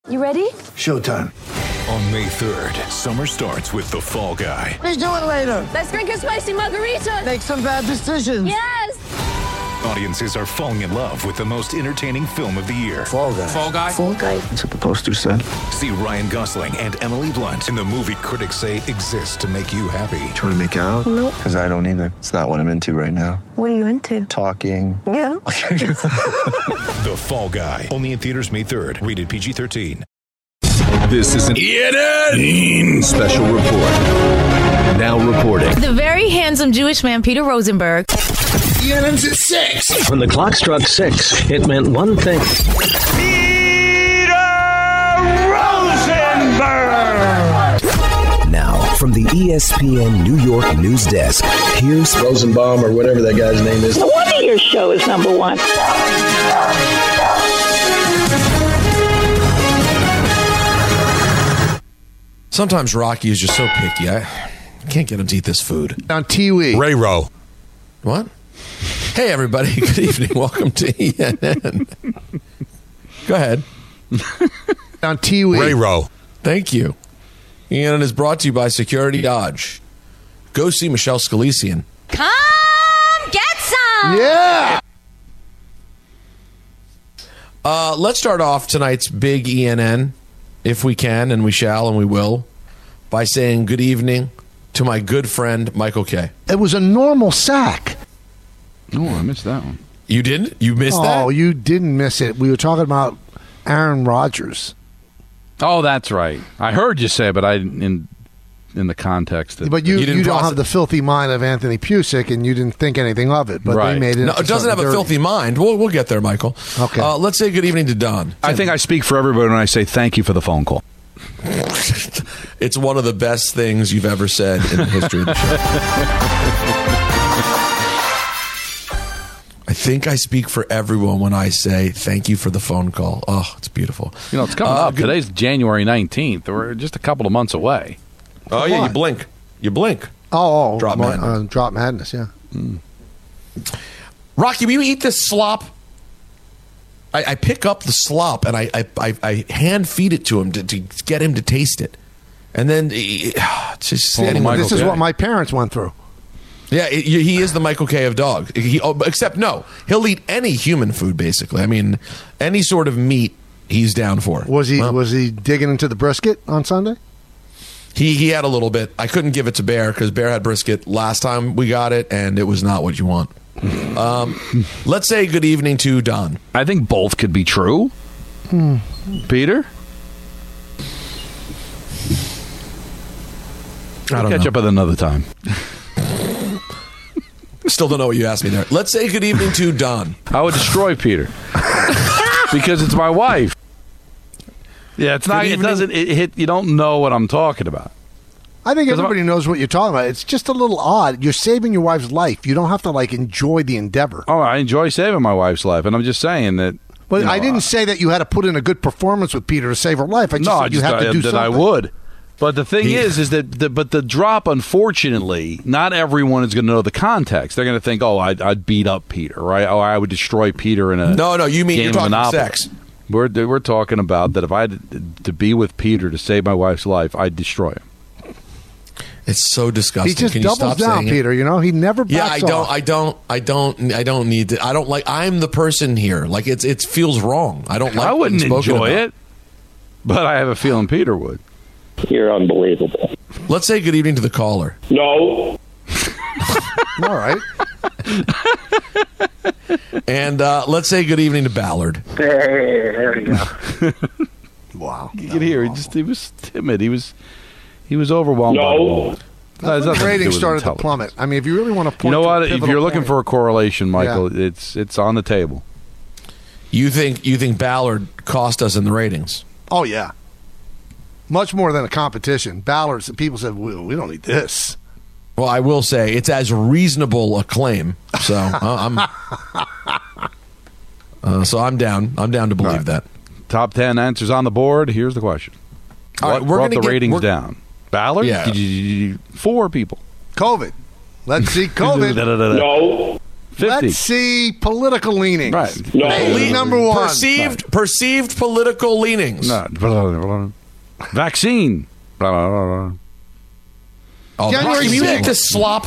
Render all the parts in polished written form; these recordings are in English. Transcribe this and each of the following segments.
You ready? Showtime. On May 3rd, summer starts with The Fall Guy. Let's do it later. Let's drink a spicy margarita. Make some bad decisions. Yes. Audiences are falling in love with the most entertaining film of the year. Fall Guy. Fall Guy? Fall guy. That's what the poster said. See Ryan Gosling and Emily Blunt in the movie critics say exists to make you happy. Trying to make it out? Nope. Because I don't either. It's not what I'm into right now. What are you into? Talking. Yeah. The Fall Guy. Only in theaters May 3rd. Rated PG-13. This is an ENN special report. Now reporting. The very handsome Jewish man, Peter Rosenberg. ENN's at 6. When the clock struck 6, it meant one thing. Peter Rosenberg! Now, from the ESPN New York news desk, here's Rosenbaum or whatever that guy's name is. No wonder your show is number one. Sometimes Rocky is just so picky. I can't get him to eat this food. On TV. Ray Rowe. What? Hey, everybody. Good evening. Welcome to ENN. Go ahead. On TV. Ray Rowe. Thank you. ENN is brought to you by Security Dodge. Go see Michelle Scalesian. Come get some. Yeah. Let's start off tonight's big ENN, if we can, and we shall, and we will, by saying good evening to my good friend, Michael Kay. It was a normal sack. Oh, I missed that one. You didn't? You missed that? Oh, you didn't miss it. We were talking about Aaron Rodgers. Oh, that's right. I heard you say, but I in the context. But you didn't don't process- have the filthy mind of Anthony Pusick, and you didn't think anything of it. But Right. they made it. No, it doesn't have a filthy mind. We'll get there, Michael. Okay. Let's say good evening to Don. I think I speak for everybody when I say thank you for the phone call. It's one of the best things you've ever said in the history of the show. I think I speak for everyone when I say thank you for the phone call. Oh, it's beautiful. You know, it's coming up. Today's January 19th. We're just a couple of months away. Oh, yeah, What? you blink. You blink. Oh, Drop Madness. Drop Madness, yeah. Rocky, will you eat this slop? I pick up the slop and I hand feed it to him to get him to taste it. And then it's just Michael This is Kay. what my parents went through. Yeah, he is the Michael Kay of dog. Except no, he'll eat any human food basically. I mean, any sort of meat he's down for. Was he digging into the brisket on Sunday? He had a little bit. I couldn't give it to Bear because Bear had brisket last time we got it, and it was not what you want. Let's say good evening to Don. I think both could be true. Peter? I don't Catch know. up with another time. Still don't know what you asked me there. Let's say good evening to Don. I would destroy Peter because it's my wife. Yeah, it's not. It doesn't. It hit. You don't know what I'm talking about. I think everybody knows what you're talking about. It's just a little odd. You're saving your wife's life. You don't have to enjoy the endeavor. Oh, I enjoy saving my wife's life, and I'm just saying that. But I didn't say that you had to put in a good performance with Peter to save her life. I just said you have to do that something. I would. But the thing is that the drop, unfortunately, not everyone is going to know the context. They're going to think, oh, I'd beat up Peter, right? Oh, I would destroy Peter in a No, you mean game you're of talking Monopoly. sex. We're talking about that if I had to be with Peter to save my wife's life, I'd destroy him. It's so disgusting. He just Can you doubles stop down, saying it? Peter. You know, he never backs off. I don't need to. I don't like. I'm the person here. Like it feels wrong. I don't like. I wouldn't being spoken enjoy about. it, but I have a feeling Peter would. You're unbelievable. Let's say good evening to the caller. No. All right. And let's say good evening to Ballard. There you go. Wow. You can hear he was timid. He was overwhelmed. No. By the moment. That's when the ratings started to plummet. I mean, if you really want to point You know to what? a If pivotal you're looking point- for a correlation, Michael, it's on the table. You think Ballard cost us in the ratings? Oh, yeah. Much more than a competition. Ballard's, people said, we don't need this. Well, I will say it's as reasonable a claim. So I'm down. I'm down to believe that. Top 10 answers on the board. Here's the question. All What right, we're brought gonna the get- ratings we're- down? Ballard? Yeah. 4 people. COVID. Let's see COVID. No. 50. Let's see political leanings. Right. No. Number one. Perceived political leanings. No. Vaccine. Oh, January can you make 6th. this slop?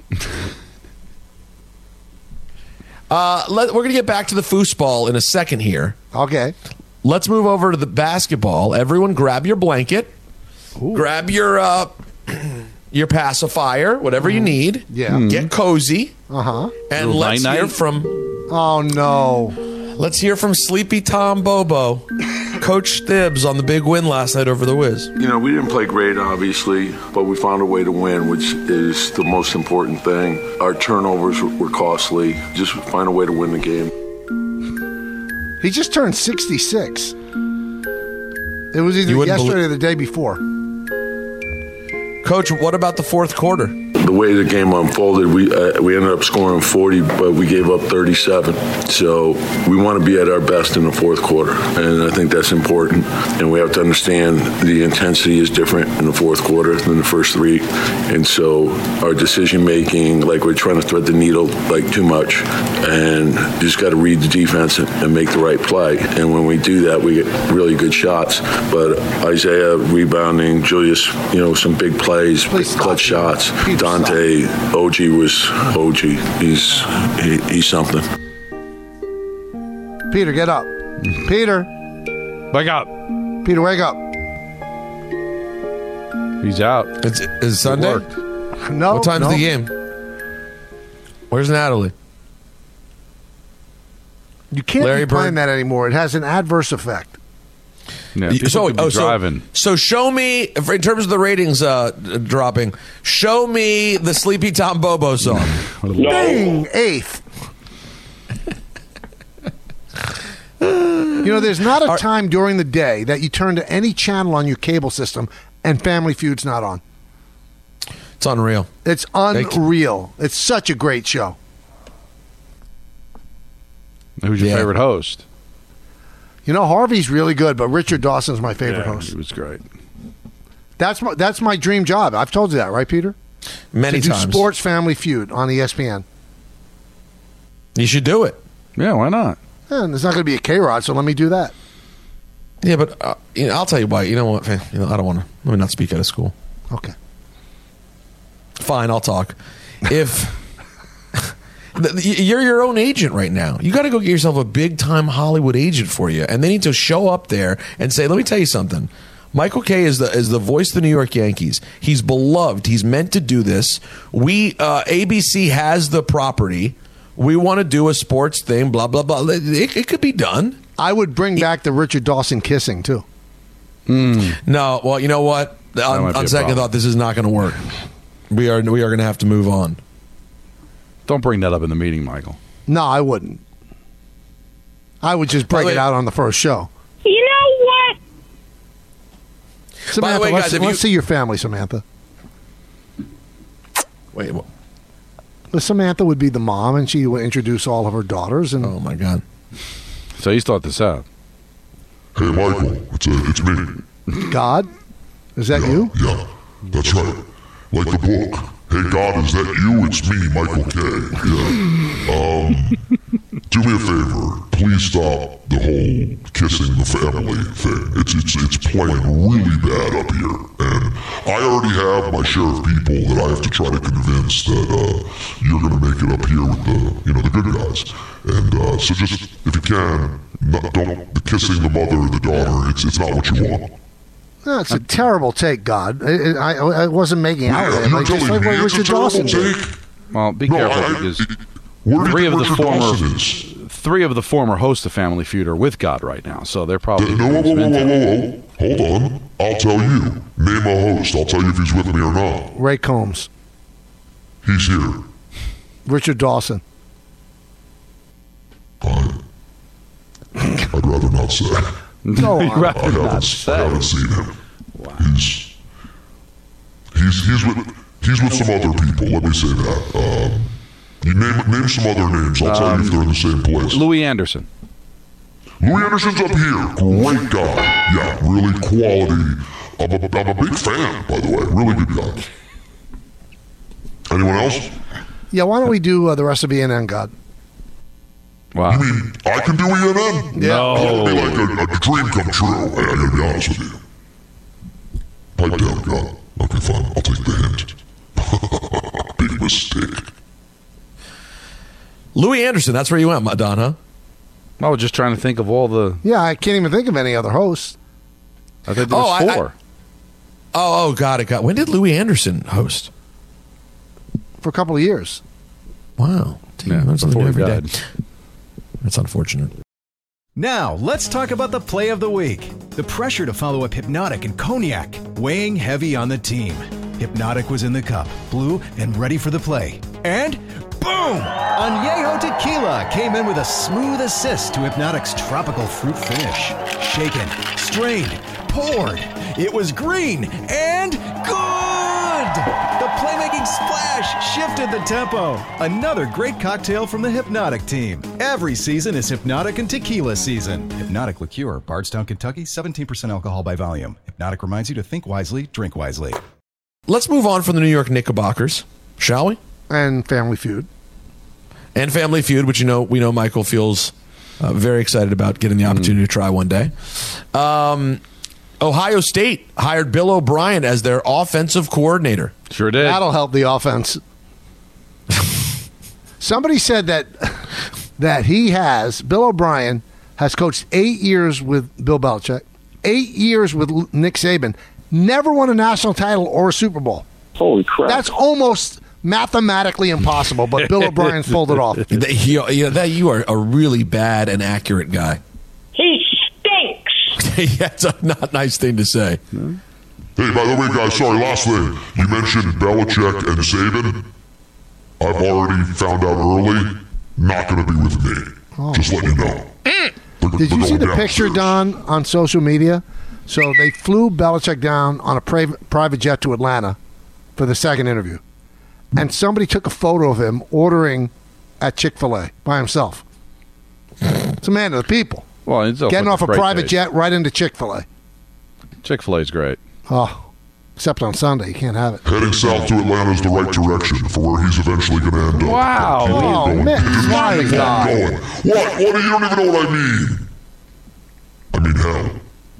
We're going to get back to the foosball in a second here. Okay. Let's move over to the basketball. Everyone grab your blanket. Ooh. Grab your pacifier, whatever you need. Yeah. Get cozy. Uh-huh. And let's hear from... Oh, no. Let's hear from Sleepy Tom Bobo, Coach Thibs on the big win last night over the Wiz. You know, we didn't play great, obviously, but we found a way to win, which is the most important thing. Our turnovers were costly. Just find a way to win the game. He just turned 66. It was either yesterday or the day before. Coach, what about the fourth quarter? The way the game unfolded, we ended up scoring 40, but we gave up 37. So we want to be at our best in the fourth quarter, and I think that's important. And we have to understand the intensity is different in the fourth quarter than the first three. And so our decision-making, like we're trying to thread the needle like too much, and you just got to read the defense and make the right play. And when we do that, we get really good shots. But Isaiah rebounding, Julius, some big plays, clutch shots. Dante, OG was OG. He's something. Peter, get up. Peter. Wake up. Peter, wake up. He's out. Is it Sunday? No. What time's the game? Where's Natalie? You can't Larry be playing Bird? that anymore. It has an adverse effect. Yeah, driving. So show me, in terms of the ratings dropping, show me the Sleepy Tom Bobo song. Bang! 8th. There's not a time during the day that you turn to any channel on your cable system and Family Feud's not on. It's unreal. It's unreal. It's such a great show. Who's your favorite host? Harvey's really good, but Richard Dawson's my favorite host. He was great. That's my dream job. I've told you that, right, Peter? Many to do times. Sports Family Feud on ESPN. You should do it. Yeah, why not? And there's not going to be a K-Rod, so let me do that. Yeah, but I'll tell you why. You know what? I don't want to. Let me not speak out of school. Okay. Fine, I'll talk. If you're your own agent right now, you got to go get yourself a big-time Hollywood agent for you, and they need to show up there and say, "Let me tell you something. Michael Kay is the voice of the New York Yankees. He's beloved. He's meant to do this. ABC has the property. We want to do a sports thing. Blah blah blah. It could be done." I would bring back the Richard Dawson kissing too. No, well, you know what? On second thought, this is not going to work. We are going to have to move on. Don't bring that up in the meeting, Michael. No, I wouldn't. I would just break it out on the first show. You know what? Samantha, By the way, guys, let's see your family, Samantha. Wait, what? Well, Samantha would be the mom, and she would introduce all of her daughters. And oh my God! So you thought this out? Hey, Michael, it's me. God, is that you? Yeah, that's right. Like the book. Hey, God, is that you? It's me, Michael Kay. Yeah. Do me a favor. Please stop the whole kissing the family thing. It's playing really bad up here. And I already have my share of people that I have to try to convince that you're going to make it up here with the good guys. And so just, if you can, don't kissing the mother or the daughter, it's not what you want. No, it's a terrible take, God. I wasn't making out with it. Just like what Richard Dawson did. Well, be careful because three of the former hosts of Family Feud are with God right now, so they're probably. Whoa. Hold on. I'll tell you. Name a host. I'll tell you if he's with me or not. Ray Combs. He's here. Richard Dawson. I'd rather not say. No, I haven't seen him. Wow. He's with some other people. Let me say that. You name some other names. I'll tell you if they're in the same place. Louis Anderson. Louis Anderson's up here. Great guy. Yeah, really quality. I'm a big fan, by the way. Really good guy. Anyone else? Yeah, why don't we do the rest of ENN, God? Wow. You mean I can do ENN? No. That would be like a dream come true. I gotta be honest with you. Pipe down, God. Okay, fine. I'll take the hint. Big mistake. Louis Anderson, that's where you went, Don, huh? I was just trying to think of all the... Yeah, I can't even think of any other hosts. I think there was 4. Got it. When did Louis Anderson host? For a couple of years. Wow. Yeah, before he died. That's unfortunate. Now, let's talk about the play of the week. The pressure to follow up Hypnotic and Cognac, weighing heavy on the team. Hypnotic was in the cup, blue, and ready for the play. And boom! Añejo Tequila came in with a smooth assist to Hypnotic's tropical fruit finish. Shaken, strained, poured. It was green and good! The playmaking splash shifted the tempo. Another great cocktail from the Hypnotic team. Every season is Hypnotic and Tequila season. Hypnotic Liqueur, Bardstown, Kentucky, 17% alcohol by volume. Hypnotic reminds you to think wisely, drink wisely. Let's move on from the New York Knickerbockers, shall we? And Family Feud. Which we know Michael feels very excited about getting the opportunity to try one day. Ohio State hired Bill O'Brien as their offensive coordinator. Sure did. That'll help the offense. Somebody said that Bill O'Brien has coached 8 years with Bill Belichick, 8 years with Nick Saban, never won a national title or a Super Bowl. Holy crap. That's almost mathematically impossible, but Bill O'Brien's pulled it off. You are a really bad and accurate guy. He stinks. That's a not nice thing to say. Hey, by the way, guys, sorry, last thing. You mentioned Belichick and Saban. I've already found out early, not going to be with me. Just let you know. Did you see the picture, Don, on social media? So they flew Belichick down on a private jet to Atlanta for the second interview. And somebody took a photo of him ordering at Chick-fil-A by himself. It's a man of the people. Well, it's getting off a private jet right into Chick-fil-A. Chick-fil-A's great. Oh, except on Sunday. You can't have it. Heading south to Atlanta is the right direction for where he's eventually going to end up. Wow. Oh, man. My God. What? You don't even know what I mean. I mean, hell.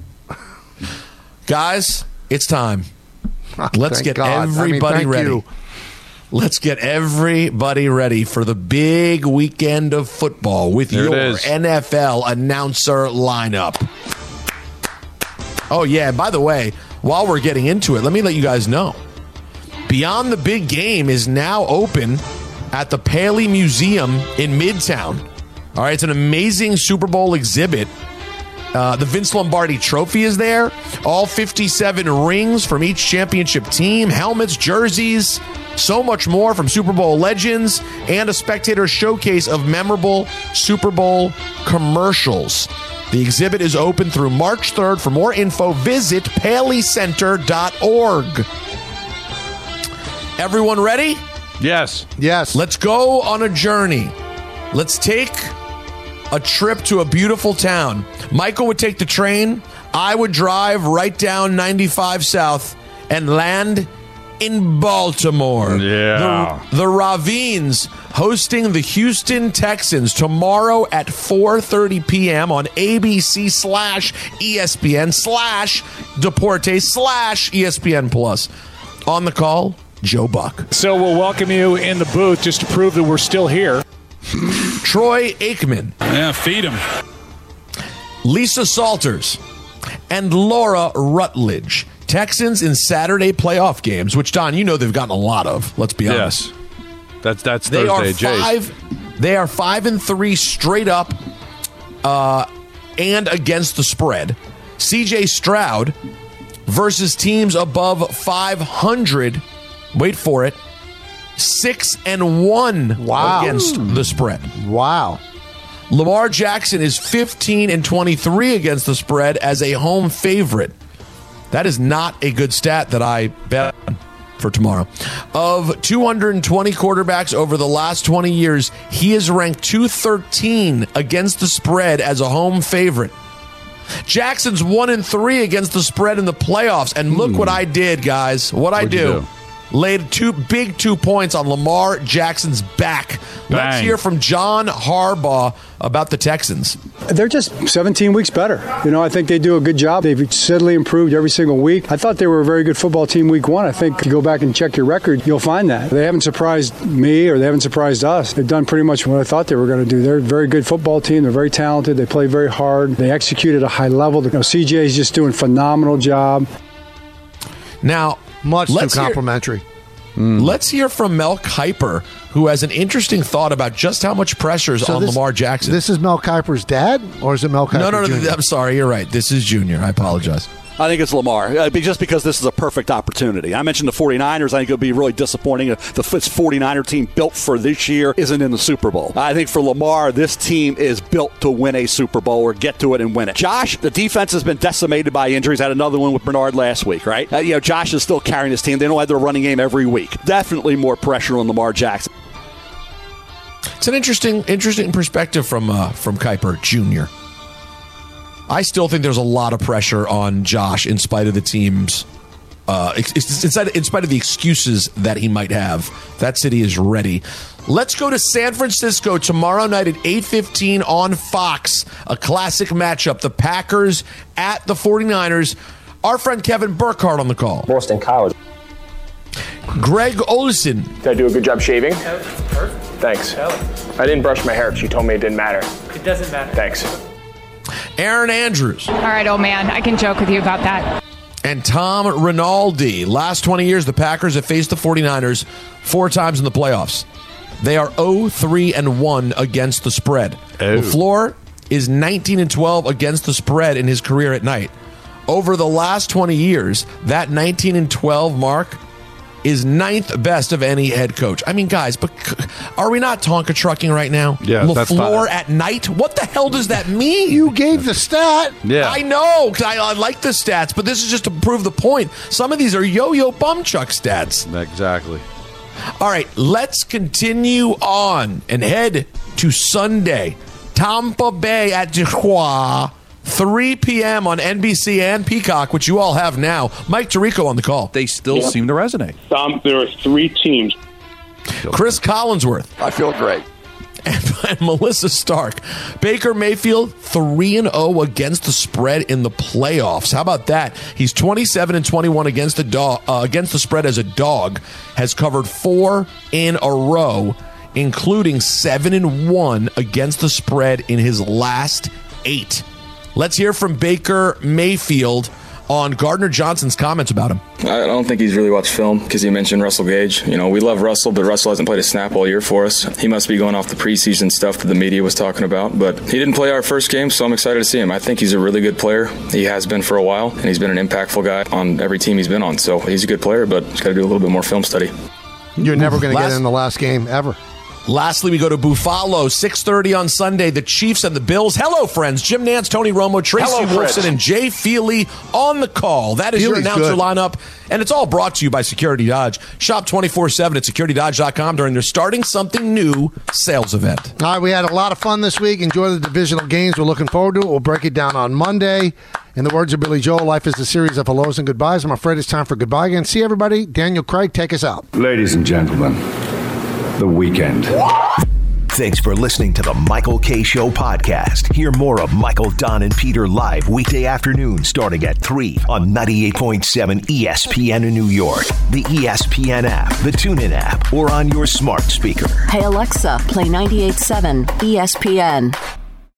Guys, it's time. Let's get everybody ready. Let's get everybody ready for the big weekend of football with your NFL announcer lineup. Oh, yeah. By the way, while we're getting into it, let me let you guys know. Beyond the Big Game is now open at the Paley Museum in Midtown. All right, it's an amazing Super Bowl exhibit. The Vince Lombardi Trophy is there. All 57 rings from each championship team, helmets, jerseys, so much more from Super Bowl legends, and a spectator showcase of memorable Super Bowl commercials. The exhibit is open through March 3rd. For more info, visit paleycenter.org. Everyone ready? Yes. Let's go on a journey. Let's take a trip to a beautiful town. Michael would take the train. I would drive right down 95 South and land in Baltimore. Yeah. The Ravines hosting the Houston Texans tomorrow at 4:30 p.m. on ABC/ESPN/Deportes/ESPN Plus. On the call, Joe Buck. So we'll welcome you in the booth just to prove that we're still here. Troy Aikman. Yeah, feed him. Lisa Salters and Laura Rutledge. Texans in Saturday playoff games, which, Don, you know they've gotten a lot of. Let's be honest. That's Thursday, Jays. They are 5-3 straight up and against the spread. CJ Stroud versus teams above 500. Wait for it. 6-1 against the spread. Wow. Lamar Jackson is 15-23 against the spread as a home favorite. That is not a good stat that I bet on for tomorrow. Of 220 quarterbacks over the last 20 years, he is ranked 213 against the spread as a home favorite. Jackson's 1-3 against the spread in the playoffs. And look what I did, guys. What I do. laid 2 points on Lamar Jackson's back. Let's Bang. hear from John Harbaugh about the Texans. They're just 17 weeks better. I think they do a good job. They've steadily improved every single week. I thought they were a very good football team week 1. I think if you go back and check your record, you'll find that. They haven't surprised me or they haven't surprised us. They've done pretty much what I thought they were going to do. They're a very good football team. They're very talented. They play very hard. They execute at a high level. CJ is just doing a phenomenal job. Now, much too complimentary. Let's hear from Mel Kiper, who has an interesting thought about just how much pressure is on Lamar Jackson. This is Mel Kiper's dad, or is it Mel Kiper No, Jr.? I'm sorry. You're right. This is Junior. I apologize. I think it's Lamar, just because this is a perfect opportunity. I mentioned the 49ers. I think it would be really disappointing if the 49er team built for this year isn't in the Super Bowl. I think for Lamar, this team is built to win a Super Bowl or get to it and win it. Josh, the defense has been decimated by injuries. Had another one with Bernard last week, right? Josh is still carrying his team. They don't have their running game every week. Definitely more pressure on Lamar Jackson. It's an interesting perspective from Kiper Jr. I still think there's a lot of pressure on Josh in spite of the team's, in spite of the excuses that he might have. That city is ready. Let's go to San Francisco tomorrow night at 8:15 on Fox. A classic matchup. The Packers at the 49ers. Our friend Kevin Burkhardt on the call. Boston College. Greg Olson. Did I do a good job shaving? Perfect. Thanks. I didn't brush my hair because you told me it didn't matter. It doesn't matter. Thanks. Aaron Andrews. All right, old man. I can joke with you about that. And Tom Rinaldi. Last 20 years, the Packers have faced the 49ers 4 times in the playoffs. They are 0-3-1 against the spread. LaFleur is 19-12 against the spread in his career at night. Over the last 20 years, that 19-12 mark is 9th best of any head coach. I mean, guys, but are we not Tonka trucking right now? Yeah, LaFleur at night? What the hell does that mean? You gave the stat. Yeah. I know, because I like the stats, but this is just to prove the point. Some of these are yo-yo bumchuck stats. Exactly. All right, let's continue on and head to Sunday. Tampa Bay at Tijuana. 3 p.m. on NBC and Peacock, which you all have now. Mike Tirico on the call. They still seem to resonate. There are 3 teams. Chris Collinsworth. I feel great. And Melissa Stark. Baker Mayfield 3-0 against the spread in the playoffs. How about that? He's 27-21 against the spread as a dog. Has covered 4 in a row, including 7-1 against the spread in his last 8. Let's hear from Baker Mayfield on Gardner Johnson's comments about him. I don't think he's really watched film because he mentioned Russell Gage. We love Russell, but Russell hasn't played a snap all year for us. He must be going off the preseason stuff that the media was talking about, but he didn't play our first game, so I'm excited to see him. I think he's a really good player. He has been for a while, and he's been an impactful guy on every team he's been on, so he's a good player, but he's got to do a little bit more film study. You're never going to get in the last game ever. Lastly, we go to Buffalo, 6:30 on Sunday. The Chiefs and the Bills. Hello, friends. Jim Nance, Tony Romo, Tracy Wolfson, and Jay Feely on the call. That is your announcer lineup, and it's all brought to you by Security Dodge. Shop 24/7 at securitydodge.com during their Starting Something New sales event. All right, we had a lot of fun this week. Enjoy the divisional games. We're looking forward to it. We'll break it down on Monday. In the words of Billy Joel, life is a series of hellos and goodbyes. I'm afraid it's time for goodbye again. See everybody. Daniel Craig, take us out. Ladies and gentlemen, The Weekend. Thanks for listening to the Michael K. Show podcast. Hear more of Michael, Don, and Peter live weekday afternoons starting at 3 on 98.7 ESPN in New York, the ESPN app, the TuneIn app, or on your smart speaker. Hey, Alexa, play 98.7 ESPN.